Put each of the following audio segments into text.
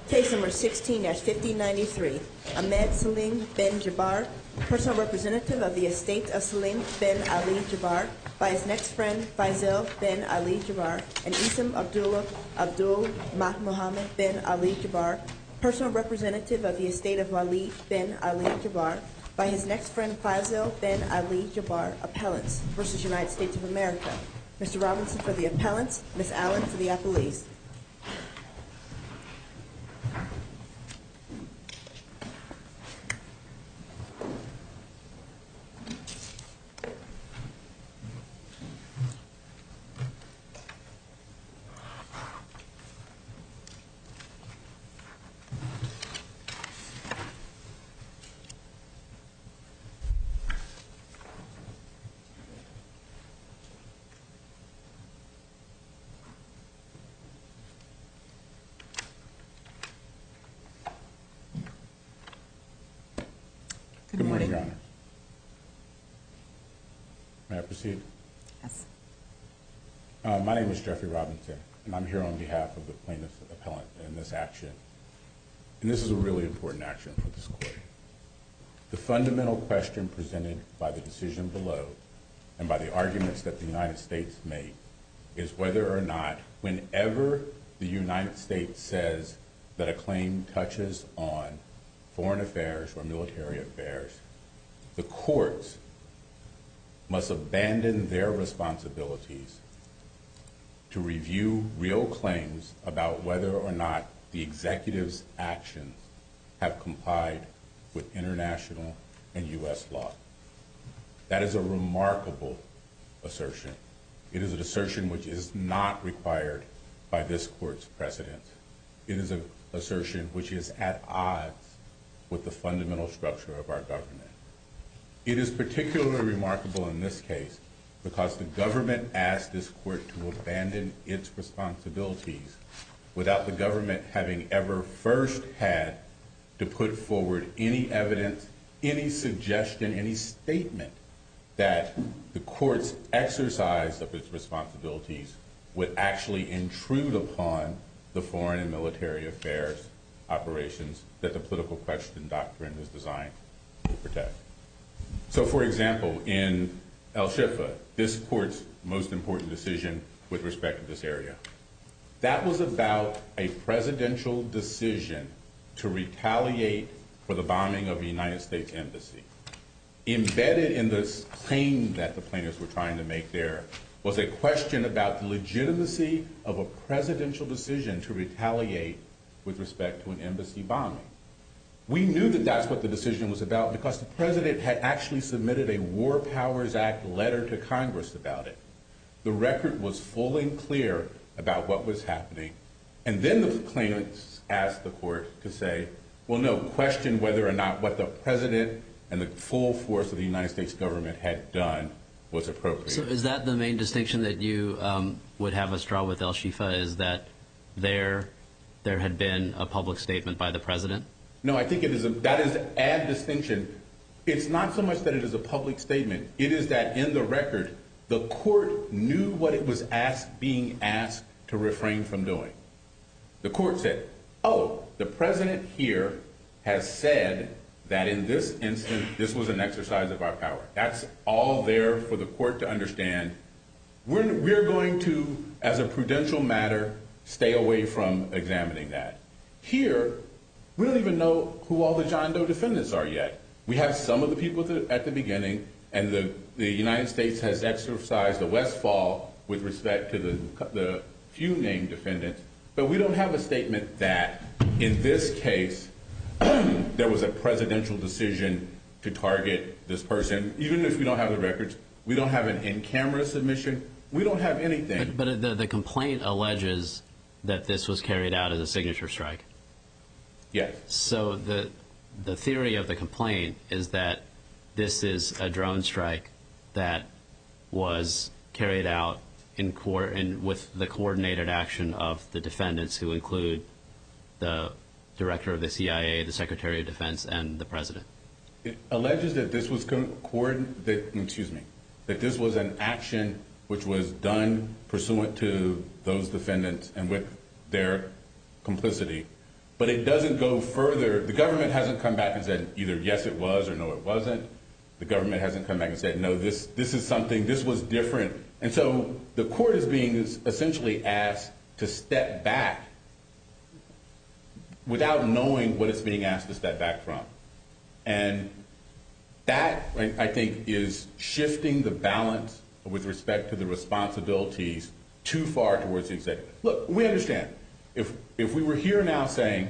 Case number 16-5093, Ahmed Salim bin Jabbar, personal representative of the estate of Salim bin Ali Jabbar, by his next friend Faisal bin Ali Jabbar, and Isam Abdul Muhammad bin Ali Jabbar, personal representative of the estate of Walid bin Ali Jabbar, by his next friend Faisal bin Ali Jabbar, appellants versus United States of America. Mr. Robinson for the appellants, Ms. Allen for the appellees. Good morning, Your Honor. May I proceed? Yes. My name is Jeffrey Robinson, and I'm here on behalf of the plaintiff's appellant in this action. And this is a really important action for this court. The fundamental question presented by the decision below and by the arguments that the United States made is whether or not, whenever the United States says that a claim touches on foreign affairs or military affairs, the courts must abandon their responsibilities to review real claims about whether or not the executive's actions have complied with international and U.S. law. That is a remarkable assertion. It is an assertion which is not required by this court's precedent. It is an assertion which is at odds with the fundamental structure of our government. It is particularly remarkable in this case because the government asked this court to abandon its responsibilities without the government having ever first had to put forward any evidence, any suggestion, any statement that the court's exercise of its responsibilities would actually intrude upon the foreign and military affairs operations that the political question doctrine is designed to protect. So, for example, in El Shifa, this court's most important decision with respect to this area, that was about a presidential decision to retaliate for the bombing of a United States embassy. Embedded in this claim that the plaintiffs were trying to make there was a question about the legitimacy of a presidential decision to retaliate with respect to an embassy bombing. We knew that that's what the decision was about because the president had actually submitted a War Powers Act letter to Congress about it. The record was full and clear about what was happening. And then the claimants asked the court to say, well, no, question whether or not what the president and the full force of the United States government had done was appropriate. So is that the main distinction that you would have us draw with El Shifa, is that there had been a public statement by the president? No, I think that is a distinction. It's not so much that it is a public statement. It is that in the record, the court knew what it was being asked to refrain from doing. The court said, oh, the president here has said that in this instance, this was an exercise of our power. That's all there for the court to understand. We're going to, as a prudential matter, stay away from examining that. Here, we don't even know who all the John Doe defendants are yet. We have some of the people at the beginning, and the United States has exercised a Westfall with respect to the few named defendants, but we don't have a statement that in this case there was a presidential decision to target this person. Even if we don't have the records, we don't have an in-camera submission. We don't have anything. But the complaint alleges that this was carried out as a signature strike. Yes. So the theory of the complaint is that this is a drone strike that was carried out with the coordinated action of the defendants, who include the director of the CIA, the Secretary of Defense, and the president. It alleges that this was that this was an action which was done pursuant to those defendants and with their complicity. but it doesn't go further. The government hasn't come back and said either yes, it was, or no, it wasn't. The government hasn't come back and said, no, this is something, this was different. And so the court is being essentially asked to step back without knowing what it's being asked to step back from. And that, I think, is shifting the balance with respect to the responsibilities too far towards the executive. Look, we understand. If we were here now saying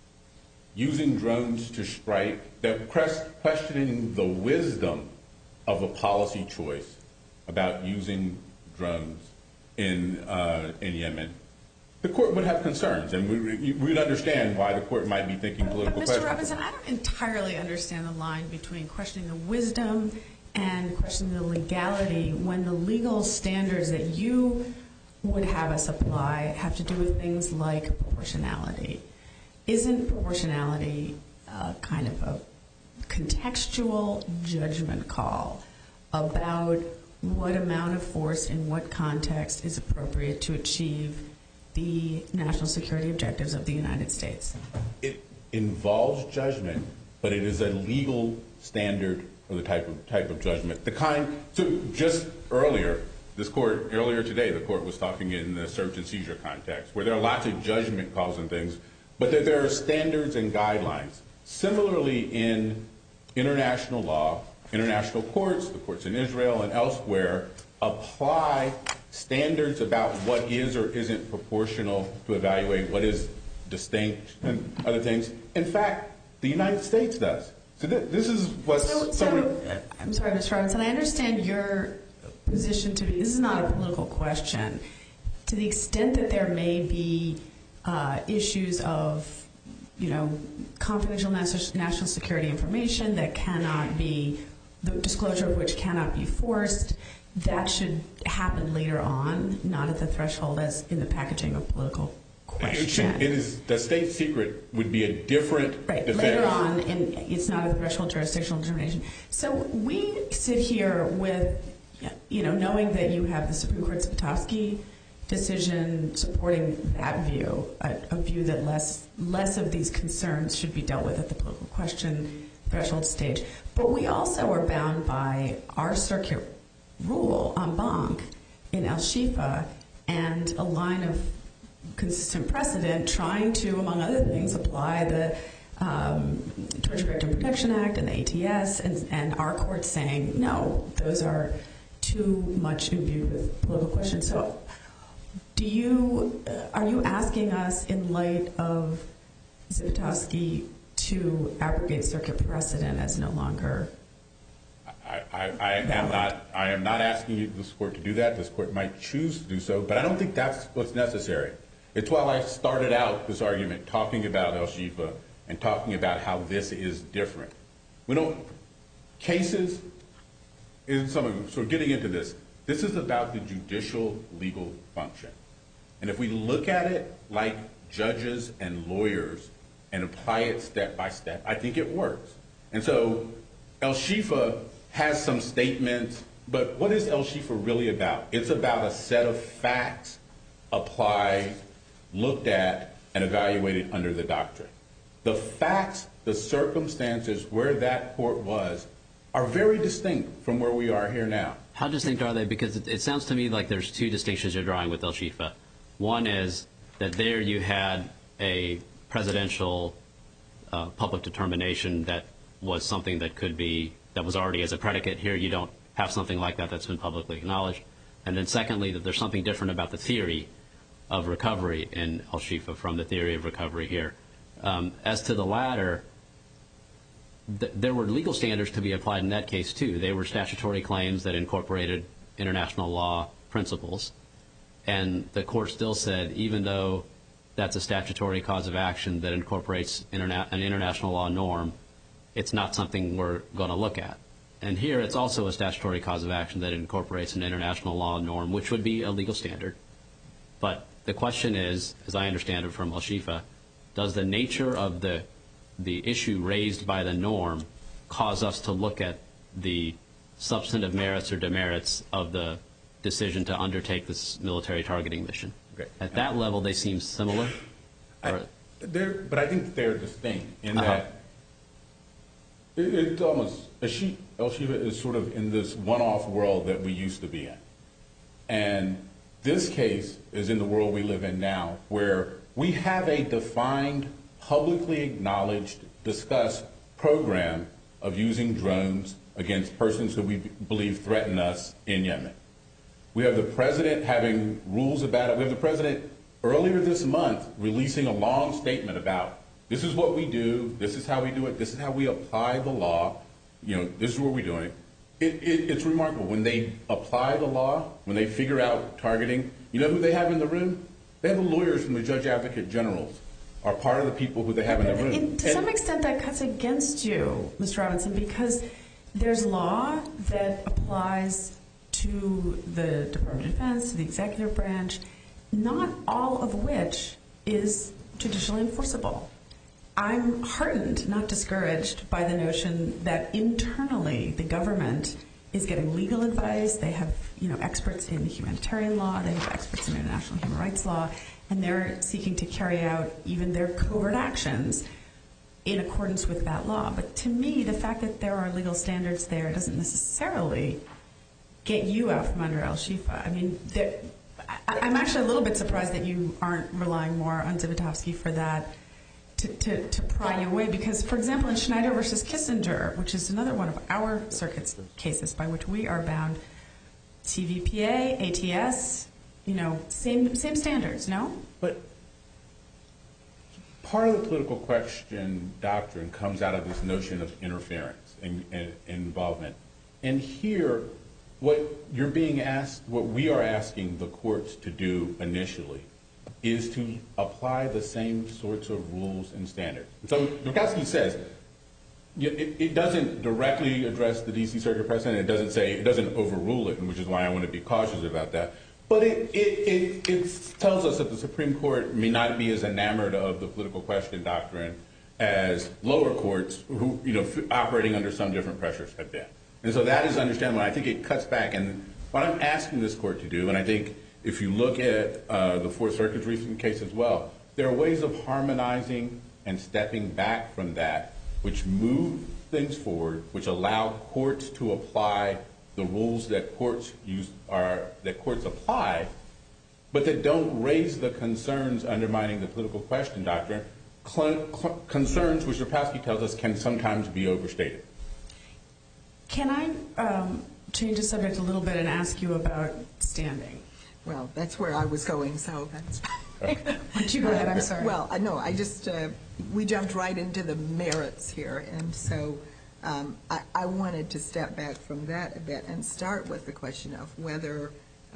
using drones to strike, that questioning the wisdom of a policy choice about using drones in Yemen, the court would have concerns, and we'd understand why the court might be thinking political questions. Mr. Robinson, I don't entirely understand the line between questioning the wisdom and questioning the legality when the legal standards that you would have us apply have to do with things like proportionality. Isn't proportionality kind of a contextual judgment call about what amount of force in what context is appropriate to achieve the national security objectives of the United States? It involves judgment, but it is a legal standard or the type of judgment. So just earlier today, the court was talking in the search and seizure context, where there are lots of judgment calls and things, but that there are standards and guidelines. Similarly, in international law, international courts, the courts in Israel and elsewhere, apply standards about what is or isn't proportional to evaluate what is distinct and other things. In fact, the United States does. So this is what's... I'm sorry, Mr. Robinson. I understand your position to be, this is not a political question. To the extent that there may be issues of, confidential national security information that cannot be, the disclosure of which cannot be forced, that should happen later on, not at the threshold as in the packaging of political question. The state secret would be a different defense. Later on, and it's not a threshold jurisdictional determination. So we sit here with, knowing that you have the Supreme Court's Patofsky decision supporting that view, a view that less of these concerns should be dealt with at the political question threshold stage. But we also are bound by our circuit rule en banc in El Shifa and a line of consistent precedent trying to, among other things, apply the Torture Victim Protection Act and the ATS, and our court saying, no, those are too much imbued with political questions. So are you asking us, in light of Zivotofsky, to abrogate circuit precedent as no longer... I am not asking this court to do that. This court might choose to do so, but I don't think that's what's necessary. It's why I started out this argument talking about El Shifa and talking about how this is different. Cases, so getting into this is about the judicial legal function. And if we look at it like judges and lawyers and apply it step by step, I think it works. And so El Shifa has some statements, but what is El Shifa really about? It's about a set of facts applied, looked at, and evaluated under the doctrine. The facts, the circumstances where that court was are very distinct from where we are here now. How distinct are they? Because it sounds to me like there's two distinctions you're drawing with El Shifa. One is that there you had a presidential public determination that was something that was already as a predicate. Here you don't have something like that that's been publicly acknowledged. And then secondly, that there's something different about the theory of recovery in El Shifa from the theory of recovery here. As to the latter, there were legal standards to be applied in that case too. They were statutory claims that incorporated international law principles. And the court still said, even though that's a statutory cause of action that incorporates an international law norm, it's not something we're going to look at. And here it's also a statutory cause of action that incorporates an international law norm, which would be a legal standard. But the question is, as I understand it from El Shifa, does the nature of the issue raised by the norm cause us to look at the substantive merits or demerits of the decision to undertake this military targeting mission? Okay. At that level, they seem similar? But I think they're distinct in that it's almost El-Shifa is sort of in this one-off world that we used to be in, and this case is in the world we live in now, where we have a defined, publicly acknowledged, discussed program of using drones against persons who we believe threaten us in Yemen. We have the president having rules about it. We have the president earlier this month releasing a long statement about this is what we do, this is how we do it, this is how we apply the law, this is what we're doing. It's remarkable. When they apply the law, when they figure out targeting, you know who they have in the room? They have the lawyers from the Judge Advocate Generals are part of the people who they have in the room. To some extent, that cuts against you, Mr. Robinson, because there's law that applies to the Department of Defense, to the executive branch, not all of which is judicially enforceable. I'm heartened, not discouraged, by the notion that internally the government is getting legal advice. They have, experts in humanitarian law. They have experts in international human rights law, and they're seeking to carry out even their covert actions in accordance with that law. But to me, the fact that there are legal standards there doesn't necessarily get you out from under El-Shifa. I mean, I'm actually a little bit surprised that you aren't relying more on Zivotofsky for that to pry you away. Because, for example, in Schneider versus Kissinger, which is another one of our circuit's cases by which we are bound, CVPA, ATS, same standards, no? But part of the political question doctrine comes out of this notion of interference and involvement. And here, what we are asking the courts to do initially is to apply the same sorts of rules and standards. So Murkowski says it doesn't directly address the D.C. Circuit precedent. It doesn't overrule it, which is why I want to be cautious about that. But it tells us that the Supreme Court may not be as enamored of the political question doctrine as lower courts who, operating under some different pressures have been. And so that is understandable. I think it cuts back. And what I'm asking this court to do, and I think if you look at the Fourth Circuit's recent case as well, there are ways of harmonizing and stepping back from that, which move things forward, which allow courts to apply the rules that courts apply, but that don't raise the concerns undermining the political question doctrine, concerns which Rapowski tells us can sometimes be overstated. Can I change the subject a little bit and ask you about standing? Well, that's where I was going, so that's Why don't you go ahead? I'm sorry. Well, no, we jumped right into the merits here, and so I wanted to step back from that a bit and start with the question of whether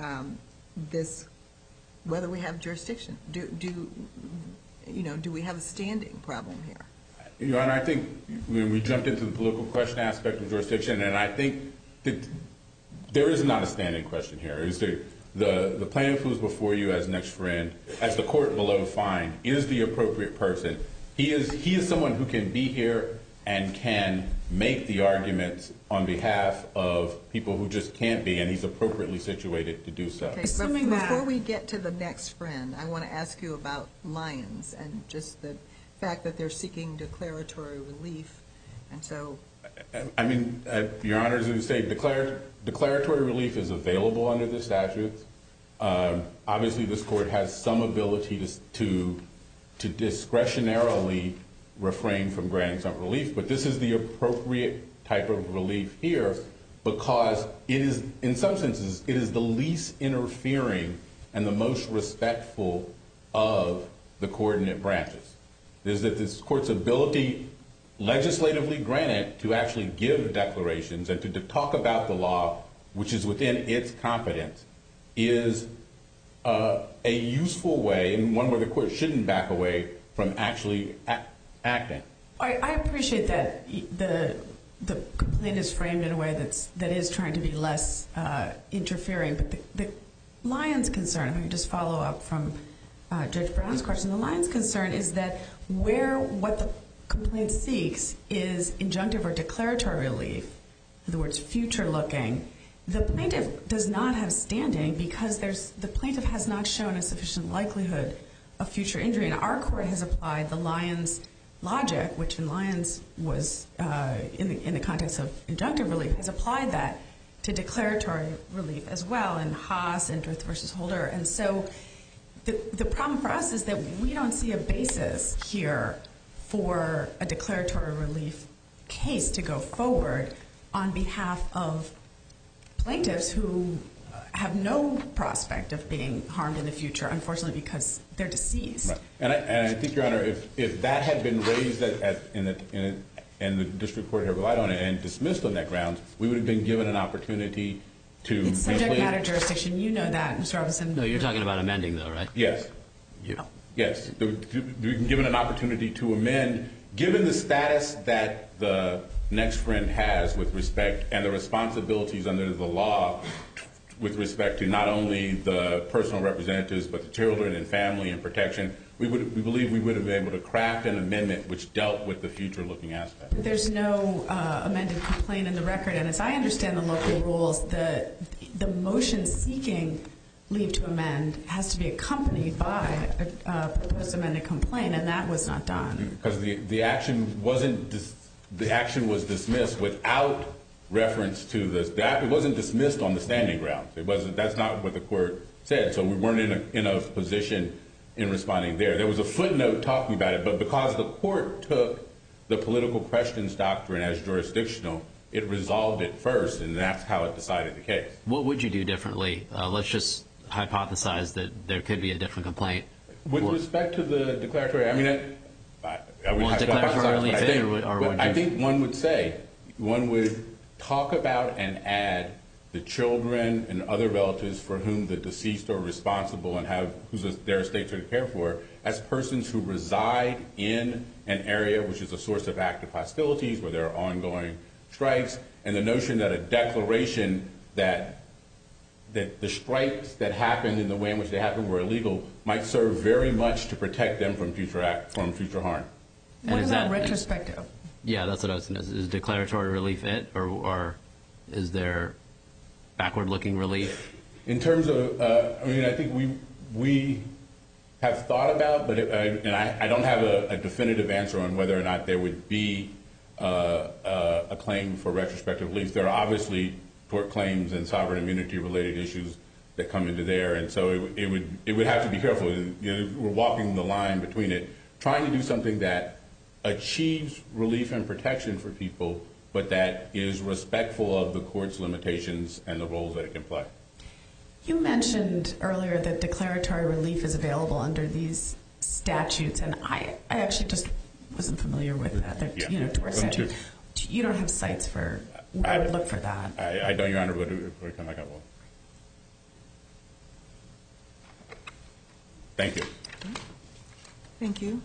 we have jurisdiction. Do we have a standing problem here? Your Honor, I think when we jumped into the political question aspect of jurisdiction, and I think that there is not a standing question here. The plaintiff who is before you as next friend, as the court below find, is the appropriate person. He is someone who can be here and can make the arguments on behalf of people who just can't be, and he's appropriately situated to do so. Okay, before we get to the next friend, I want to ask you about Lyons and just the fact that they're seeking declaratory relief, and so. I mean, Your Honor, as you say, declaratory relief is available under the statute. Obviously, this court has some ability to discretionarily refrain from granting some relief, but this is the appropriate type of relief here because it is, in some senses, it is the least interfering and the most respectful of the coordinate branches. It is that this court's ability, legislatively granted, to actually give declarations and to talk about the law, which is within its competence, is a useful way, and one where the court shouldn't back away from actually acting. I appreciate that the complaint is framed in a way that is trying to be less interfering, but the Lyons concern, if I could just follow up from Judge Brown's question, the Lyons concern is that what the complaint seeks is injunctive or declaratory relief, in other words, future-looking. The plaintiff does not have standing because the plaintiff has not shown a sufficient likelihood a future injury. And our court has applied the Lyons logic, which in Lyons was in the context of injunctive relief, has applied that to declaratory relief as well in Haas and Drift versus Holder. And so the problem for us is that we don't see a basis here for a declaratory relief case to go forward on behalf of plaintiffs who have no prospect of being harmed in the future, unfortunately, because they're deceased. Right. And I think, Your Honor, if that had been raised and the district court had relied on it and dismissed on that grounds, we would have been given an opportunity to... It's subject matter jurisdiction. You know that, Mr. Robinson. No, you're talking about amending, though, right? Yes. Yes. We can given an opportunity to amend, given the status that the next friend has with respect and the responsibilities under the law with respect to not only the personal representatives but the children and family and protection. We believe we would have been able to craft an amendment which dealt with the future-looking aspect. There's no amended complaint in the record, and as I understand the local rules, the motion seeking leave to amend has to be accompanied by a proposed amended complaint, and that was not done. Because the action was dismissed without reference to this. It wasn't dismissed on the standing grounds. That's not what the court said. So we weren't in a position in responding there. There was a footnote talking about it, but because the court took the political questions doctrine as jurisdictional, it resolved it first, and that's how it decided the case. What would you do differently? Let's just hypothesize that there could be a different complaint. With respect to the declaratory, I mean, I would have to declaratory hypothesize, but I think one would talk about and add the children and other relatives for whom the deceased are responsible and whose their estates are to care for as persons who reside in an area which is a source of active hostilities where there are ongoing strikes, and the notion that a declaration that the strikes that happened in the way in which they happened were illegal might serve very much to protect them from future harm. What about retrospective? Yeah, that's what I was going to say. Is declaratory relief it, or is there backward-looking relief? In terms of, I think we have thought about, but I don't have a definitive answer on whether or not there would be a claim for retrospective relief. There are obviously tort claims and sovereign immunity-related issues that come into there, and so it would have to be careful. We're walking the line between it, trying to do something that achieves relief and protection for people, but that is respectful of the court's limitations and the roles that it can play. You mentioned earlier that declaratory relief is available under these statutes, and I actually just wasn't familiar with that. Tort statute. You don't have cites for where I would look for that. I don't, Your Honor, but we come back up. Thank you. Thank you.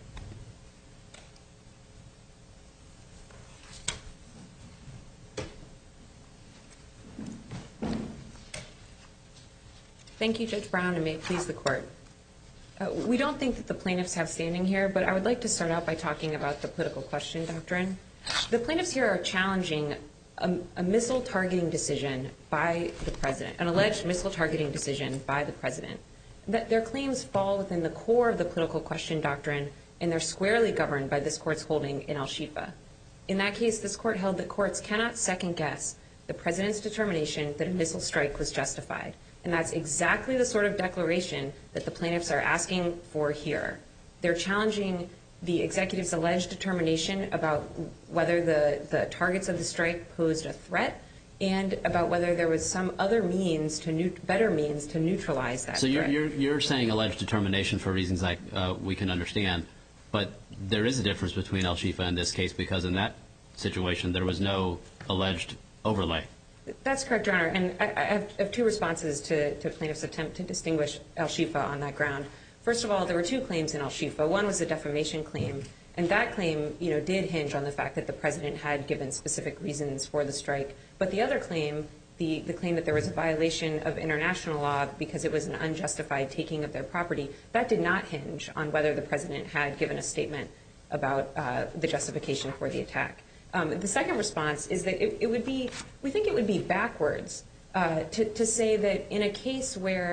Thank you, Judge Brown, and may it please the court. We don't think that the plaintiffs have standing here, but I would like to start out by talking about the political question doctrine. The plaintiffs here are challenging a missile targeting decision by the president, an alleged missile targeting decision by the president. Their claims fall within the core of the political question doctrine, and they're squarely governed by this court's holding in Al-Shifa. In that case, this court held that courts cannot second-guess the president's determination that a missile strike was justified. And that's exactly the sort of declaration that the plaintiffs are asking for here. They're challenging the executive's alleged determination about whether the targets of the strike posed a threat and about whether there was some other better means to neutralize that threat. So you're saying alleged determination for reasons we can understand, but there is a difference between Al-Shifa and this case because in that situation there was no alleged overlay. That's correct, Your Honor, and I have two responses to plaintiffs' attempt to distinguish Al-Shifa on that ground. First of all, there were two claims in Al-Shifa. One was a defamation claim, and that claim did hinge on the fact that the president had given specific reasons for the strike. But the other claim, the claim that there was a violation of international law because it was an unjustified taking of their property, that did not hinge on whether the president had given a statement about the justification for the attack. The second response is that we think it would be backwards to say that in a case where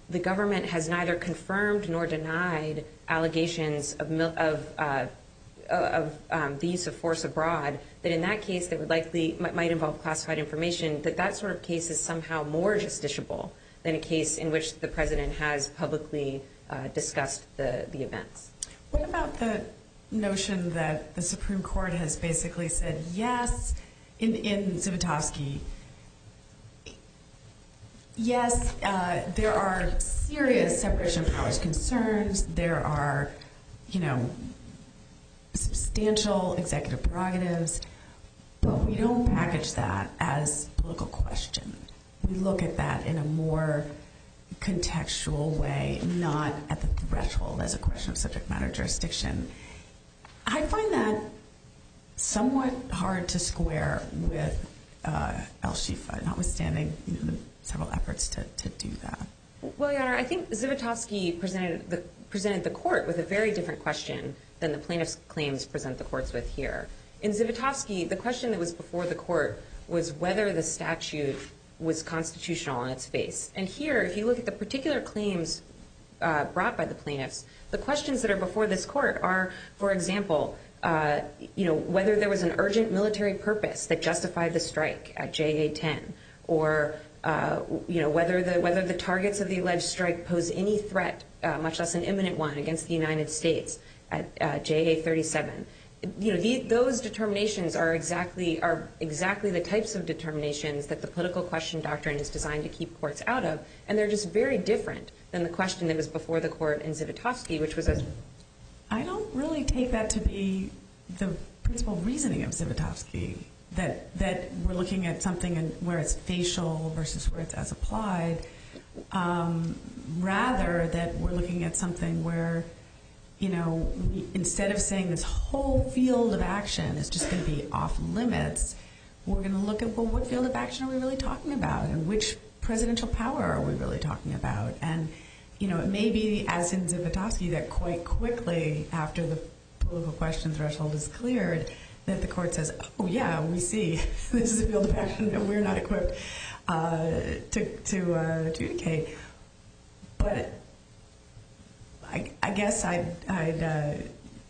the government has neither confirmed nor denied allegations of the use of force abroad, that in that case that would likely might involve classified information, that sort of case is somehow more justiciable than a case in which the president has publicly discussed the events. What about the notion that the Supreme Court has basically said yes in Zivotofsky? Yes, there are serious separation of powers concerns. There are, substantial executive prerogatives, but we don't package that as political question. We look at that in a more contextual way, not at the threshold as a question of subject matter jurisdiction. I find that somewhat hard to square with El-Shifa, notwithstanding the several efforts to do that. Well, Your Honor, I think Zivotofsky presented the court with a very different question than the plaintiff's claims present the courts with here. In Zivotofsky, the question that was before the court was whether the statute was constitutional on its face. And here, if you look at the particular claims brought by the plaintiffs, the questions that are before this court are, for example, whether there was an urgent military purpose that justified the strike at JA 10, or whether the targets of the alleged strike pose any threat, much less an imminent one, against the United States at JA 37. Those determinations are exactly the types of determinations that the political question doctrine is designed to keep courts out of, and they're just very different than the question that was before the court in Zivotofsky, which was I don't really take that to be the principal reasoning of Zivotofsky, that we're looking at something where it's facial versus where it's as applied, rather that we're looking at something where, instead of saying this whole field of action is just going to be off limits, we're going to look at, well, what field of action are we really talking about, and which presidential power are we really talking about? And, it may be, as in Zivotofsky, that quite quickly after the political question threshold is cleared, that the court says, oh, yeah, we see this is a field of action that we're not equipped to adjudicate. But I guess I'd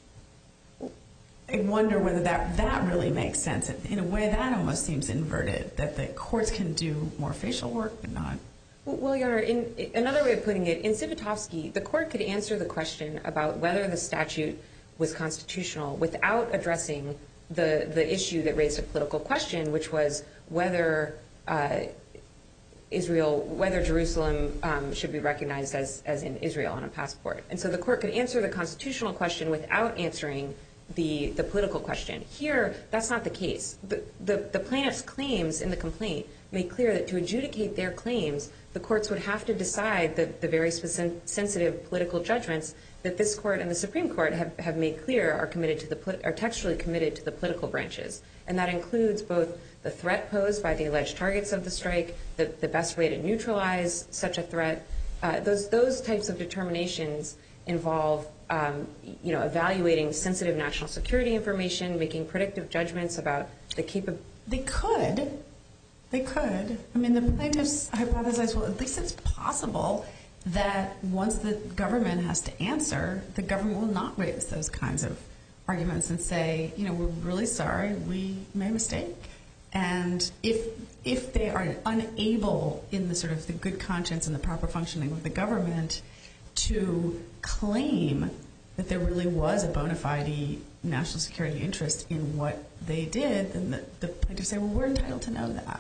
wonder whether that really makes sense. In a way, that almost seems inverted, that the courts can do more facial work, but not. Well, Your Honor, another way of putting it, in Zivotofsky, the court could answer the question about whether the statute was constitutional without addressing the issue that raised a political question, which was whether Jerusalem should be recognized as in Israel on a passport. And so the court could answer the constitutional question without answering the political question. Here, that's not the case. The plaintiff's claims in the complaint make clear that to adjudicate their claims, the courts would have to decide the very sensitive political judgments that this court and the Supreme Court have made clear are textually committed to the political branches. And that includes both the threat posed by the alleged targets of the strike, the best way to neutralize such a threat. Those types of determinations involve evaluating sensitive national security information, making predictive judgments about the capability. They could. I mean, the plaintiffs hypothesize, well, at least it's possible that once the government has to answer, the government will not raise those kinds of arguments and say, we're really sorry, we made a mistake. And if they are unable in the sort of the good conscience and the proper functioning of the government to claim that there really was a bona fide national security interest in what they did, then the plaintiffs say, well, we're entitled to know that.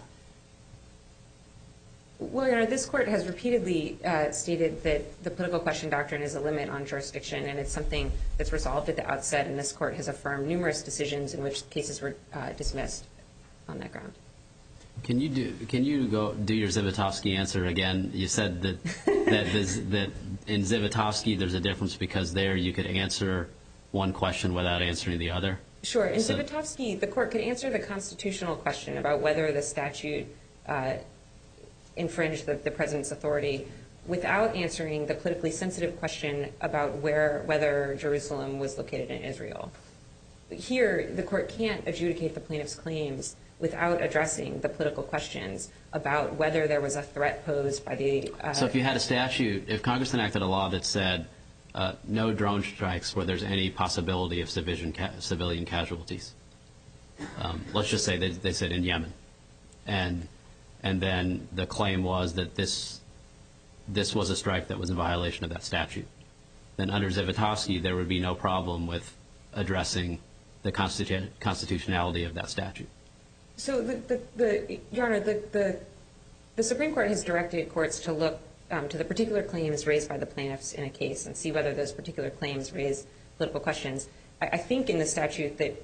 Well, Your Honor, this court has repeatedly stated that the political question doctrine is a limit on jurisdiction, and it's something that's resolved at the outset, and this court has affirmed numerous decisions in which cases were dismissed on that ground. Can you go do your Zivotofsky answer again? You said that in Zivotofsky there's a difference because there you could answer one question without answering the other? Sure. In Zivotofsky, the court could answer the constitutional question about whether the statute infringed the president's authority without answering the politically sensitive question about whether Jerusalem was located in Israel. Here, the court can't adjudicate the plaintiff's claims without addressing the political questions about whether there was a threat posed by the... So if you had a statute, if Congress enacted a law that said no drone strikes where there's any possibility of civilian casualties, let's just say they said in Yemen, and then the claim was that this was a strike that was in violation of that statute, then under Zivotofsky there would be no problem with addressing the constitutionality of that statute. So, Your Honor, the Supreme Court has directed courts to look to the particular claims raised by the plaintiffs in a case and see whether those particular claims raise political questions. I think in the statute that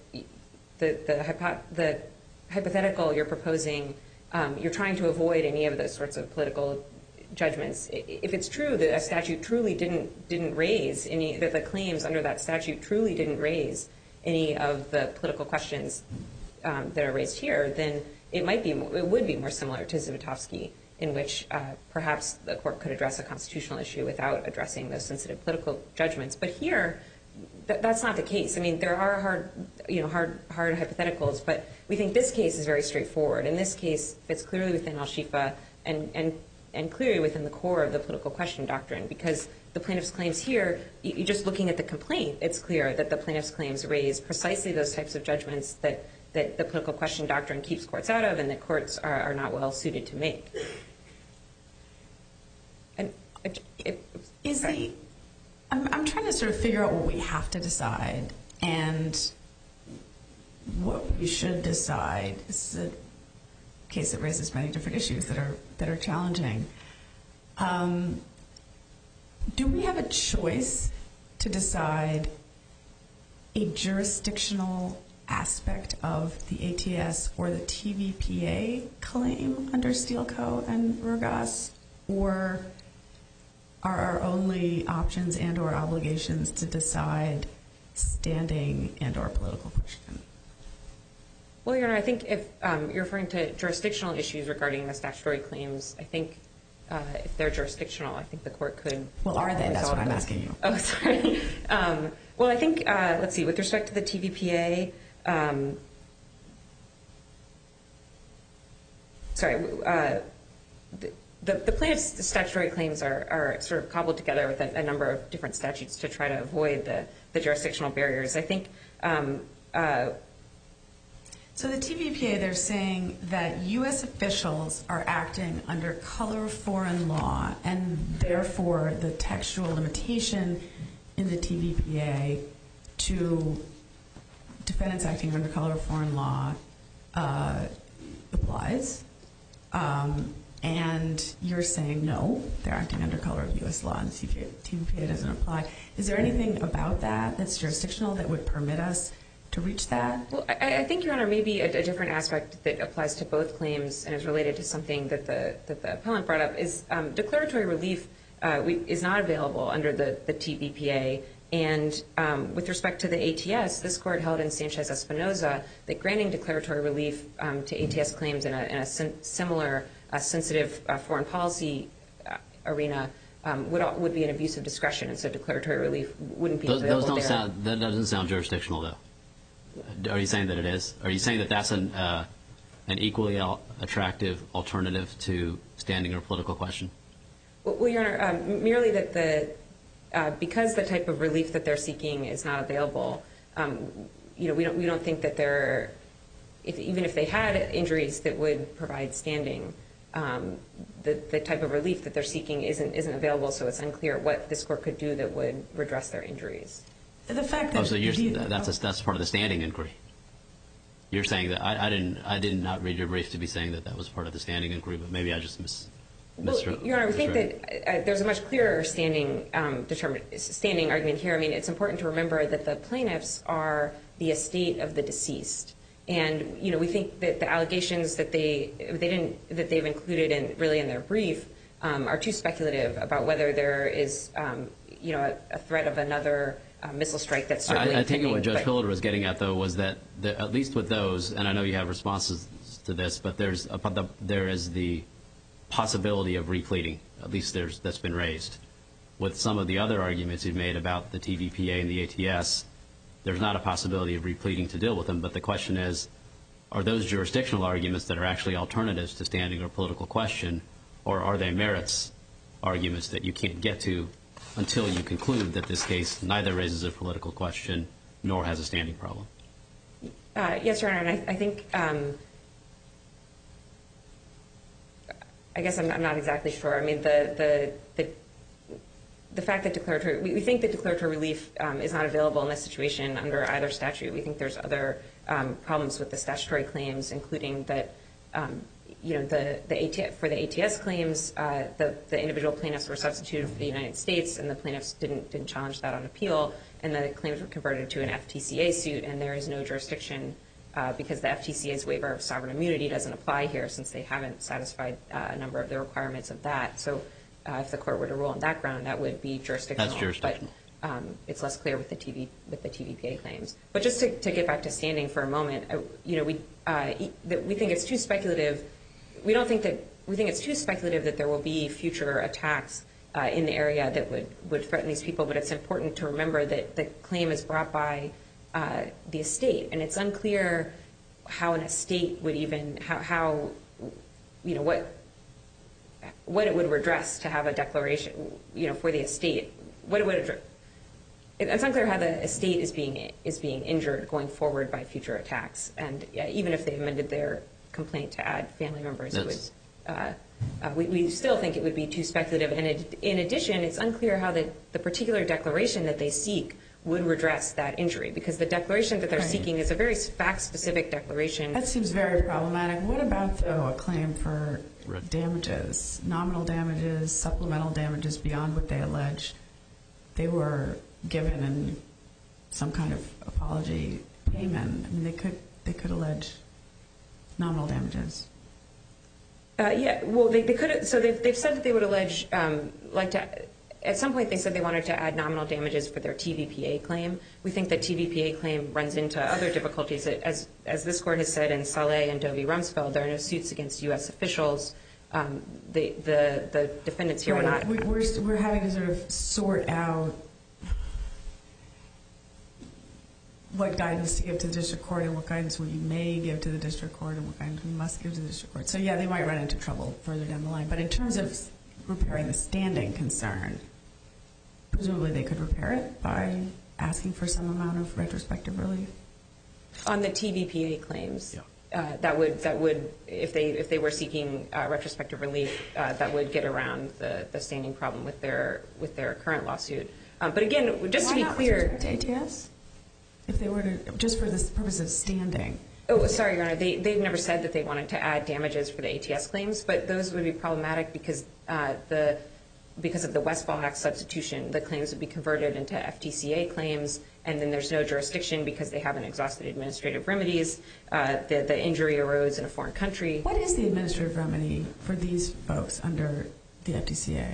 the hypothetical you're proposing, you're trying to avoid any of those sorts of political judgments. If it's true that a statute truly didn't raise any, that the claims under that statute truly didn't raise any of the political questions that are raised here, then it would be more similar to Zivotofsky, in which perhaps the court could address a constitutional issue without addressing those sensitive political judgments. But here, that's not the case. I mean, there are hard hypotheticals, but we think this case is very straightforward. In this case, it's clearly within Al-Shifa and clearly within the core of the political question doctrine, because the plaintiff's claims here, you're just looking at the complaint, it's clear that the plaintiff's claims raise precisely those types of judgments that the political question doctrine keeps courts out of and that courts are not well suited to make. And I'm trying to sort of figure out what we have to decide and what we should decide. This is a case that raises many different issues that are challenging. Do we have a choice to decide a jurisdictional aspect of the ATS or the TVPA claim under Steele Co. and Rugas, or are our only options and or obligations to decide standing and or political question? Well, Your Honor, I think if you're referring to jurisdictional issues regarding the statutory claims, I think if they're jurisdictional, I think the court could... Well, are they? That's what I'm asking you. Oh, sorry. Well, I think, let's see, with respect to the TVPA, the plaintiff's statutory claims are sort of cobbled together with a number of different statutes to try to avoid the jurisdictional barriers. I think... So the TVPA, they're saying that U.S. officials are acting under color of foreign law, and therefore the textual limitation in the TVPA to defendants acting under color of foreign law applies. And you're saying, no, they're acting under color of U.S. law, and the TVPA doesn't apply. Is there anything about that that's jurisdictional that would permit us to reach that? Well, I think, Your Honor, maybe a different aspect that applies to both claims and is related to something that the appellant brought up is declaratory relief is not available under the TVPA. And with respect to the ATS, this court held in Sanchez-Espinoza that granting declaratory relief to ATS claims in a similar sensitive foreign policy arena would be an abuse of discretion, and so declaratory relief wouldn't be available there. That doesn't sound jurisdictional, though. Are you saying that it is? Are you saying that that's an equally attractive alternative to standing or political question? Well, Your Honor, merely that because the type of relief that they're seeking is not available, we don't think that even if they had injuries that would provide standing, the type of relief that they're seeking isn't available, so it's unclear what this court could do that would redress their injuries. The fact that that's part of the standing inquiry. You're saying that I did not read your brief to be saying that was part of the standing inquiry, but maybe I just misread. Your Honor, we think that there's a much clearer standing argument here. I mean, it's important to remember that the plaintiffs are the estate of the deceased, and we think that the allegations that they've included in their brief are too speculative about whether there is a threat of another missile strike that's certainly I think what Judge Pillard was getting at, though, was that at least with those, and I know you have responses to this, but there is the possibility of repleting. At least that's been raised. With some of the other arguments you've made about the TVPA and the ATS, there's not a possibility of repleting to deal with them, but the question is, are those jurisdictional arguments that are actually alternatives to standing or political question, or are they merits arguments that you can't get to until you conclude that this case neither raises a political question nor has a standing problem? Yes, Your Honor, and I think, I guess I'm not exactly sure. I mean, the fact that we think that declaratory relief is not available in this situation under either statute. We think there's other problems with the statutory claims, including that, for the ATS claims, the individual plaintiffs were substituted for the United States, and the plaintiffs didn't challenge that on appeal, and the claims were converted to an FTCA suit, and there is no jurisdiction because the FTCA's waiver of sovereign immunity doesn't apply here since they haven't satisfied a number of the requirements of that. So if the court were to rule on that ground, that would be jurisdictional. That's jurisdictional. But it's less clear with the TVPA claims. But just to get back to standing for a moment, we think it's too speculative. We think it's too speculative that there will be future attacks in the area that would threaten these people. But it's important to remember that the claim is brought by the estate, and it's unclear how an estate would even what it would redress to have a declaration, for the estate. What it would address. It's unclear how the estate is being injured going forward by future attacks, and even if they amended their complaint to add family members, we still think it would be too speculative. And in addition, it's unclear how the particular declaration that they seek would redress that injury, because the declaration that they're seeking is a very fact-specific declaration. That seems very problematic. What about, though, a claim for damages, nominal damages, supplemental damages beyond what they allege they were given in some kind of apology payment? I mean, they could allege nominal damages. Well, they could. So they've said that they would allege, at some point they said they wanted to add nominal damages for their TVPA claim. We think that TVPA claim runs into other difficulties. As this court has said in Saleh and Doe v. Rumsfeld, there are no suits against U.S. officials. The defendants here were not. We're having to sort of sort out what guidance to give to the district court and what guidance we may give to the district court and what guidance we must give to the district court. So, yeah, they might run into trouble further down the line. But in terms of repairing the standing concern, presumably they could repair it by asking for some amount of retrospective relief? On the TVPA claims, that would if they were seeking retrospective relief, that would get around the standing problem with their current lawsuit. But again, just to be clear, why not to ATS? If they were to, just for the purpose of standing. Oh, sorry, Your Honor. They've never said that they wanted to add damages for the ATS claims, but those would be problematic because of the Westfall Act substitution, the claims would be converted into FTCA claims, and then there's no jurisdiction because they haven't exhausted administrative remedies. The injury arose in a foreign country. What is the administrative remedy for these folks under the FTCA?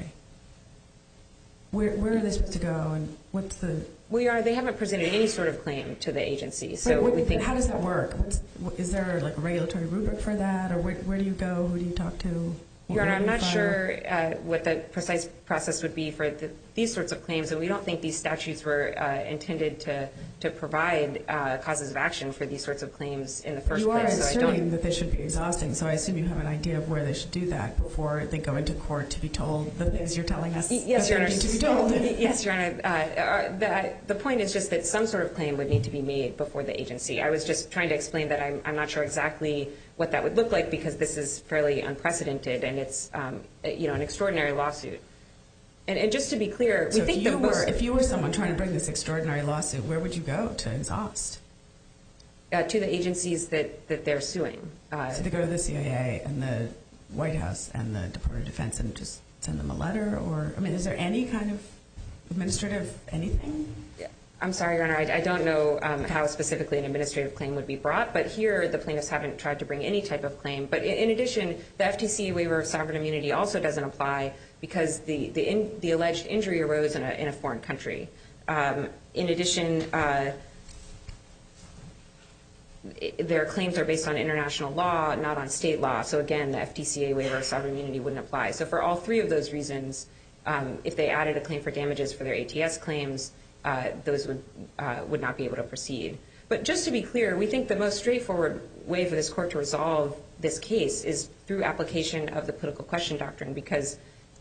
Where are they supposed to go, and what's the... Well, Your Honor, they haven't presented any sort of claim to the agency, so we think... How does that work? Is there like a regulatory rubric for that, or where do you go? Who do you talk to? Your Honor, I'm not sure what the precise process would be for these sorts of claims, and we don't think these statutes were intended to provide causes of action for these sorts of claims in the first place. You are asserting that they should be exhausting, so I assume you have an idea of where they should do that before they go into court to be told the things you're telling us yes, Your Honor. to be told. Yes, Your Honor. The point is just that some sort of claim would need to be made before the agency. I was just trying to explain that I'm not sure exactly what that would look like because this is fairly unprecedented and it's an extraordinary lawsuit. And just to be clear, we think that if you were someone trying to bring this extraordinary lawsuit, where would you go to exhaust? To the agencies that they're suing. So they go to the CIA and the White House and the Department of Defense and just send them a letter? Or, I mean, is there any kind of administrative anything? I'm sorry, Your Honor, I don't know how specifically an administrative claim would be brought, but here the plaintiffs haven't tried to bring any type of claim. But in addition, the FTC waiver of sovereign immunity also doesn't apply because the alleged injury arose in a foreign country. In addition, their claims are based on international law, not on state law. So again, the FTCA waiver of sovereign immunity wouldn't apply. So for all three of those reasons, if they added a claim for damages for their ATS claims, those would not be able to proceed. But just to be clear, we think the most straightforward way for this court to resolve this case is through application of the political question doctrine, because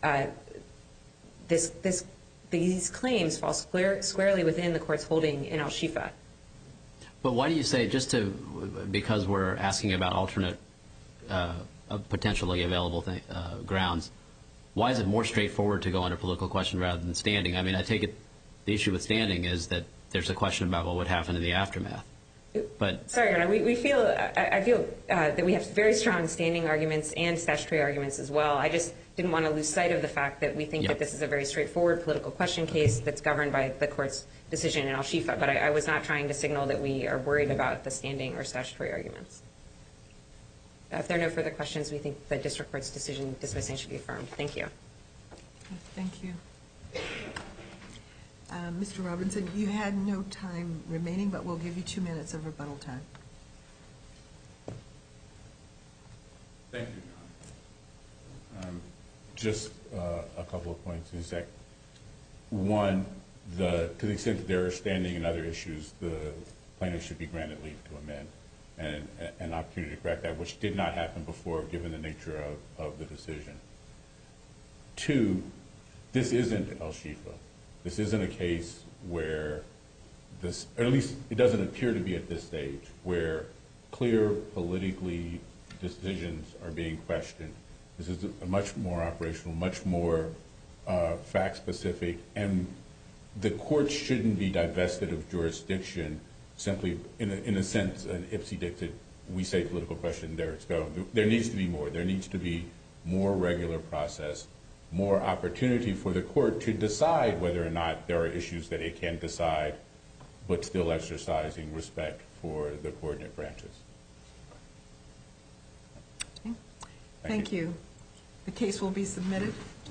these claims fall squarely within the court's holding in Al-Shifa. But why do you say, because we're asking about alternate potentially available grounds, why is it more straightforward to go under political question rather than standing? I mean, I take it the issue with standing is that there's a question about what would happen in the aftermath. But sorry, Your Honor, I feel that we have very strong standing arguments and statutory arguments as well. I just didn't want to lose sight of the fact that we think that this is a very straightforward political question case that's governed by the court's decision in Al-Shifa. But I was not trying to signal that we are worried about the standing or statutory arguments. If there are no further questions, we think the district court's decision dismissing should be affirmed. Thank you. Thank you. Mr. Robinson, you had no time remaining, but we'll give you 2 minutes of rebuttal time. Thank you, Your Honor. Just a couple of points. One, to the extent that there are standing and other issues, the plaintiff should be granted leave to amend and an opportunity to correct that, which did not happen before given the nature of the decision. Two, this isn't Al-Shifa. This isn't a case where this, or at least it doesn't appear to be at this stage, where clear politically decisions are being questioned. This is a much more operational, much more fact-specific, and the court shouldn't be divested of jurisdiction simply in a sense, an ipsy-dixit, we say political question, there it's go. There needs to be more. There needs to be more regular process, more opportunity for the court to decide whether or not there are issues that it can decide, but still exercising respect for the coordinate branches. Okay. Thank you. The case will be submitted.